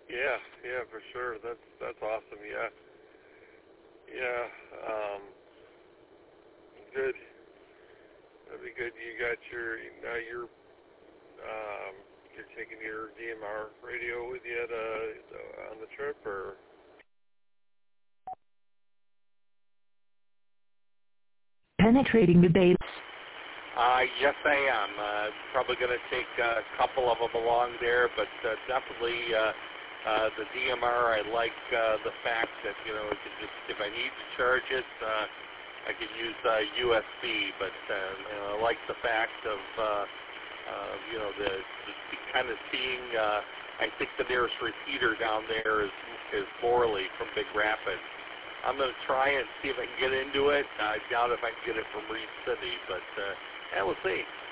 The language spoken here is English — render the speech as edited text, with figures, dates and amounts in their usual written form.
Yeah, for sure. That's awesome. Yeah. Good. That'd be good. You got you're taking your DMR radio with you on the trip, or? Penetrating the bay. Yes, I am. Probably going to take a couple of them along there, but definitely the DMR. I like the fact that if I need to charge it, I can use USB. But I like the fact of the kind of seeing. I think the nearest repeater down there is Morley from Big Rapids. I'm going to try and see if I can get into it. I doubt if I can get it from Reed City, but we'll see.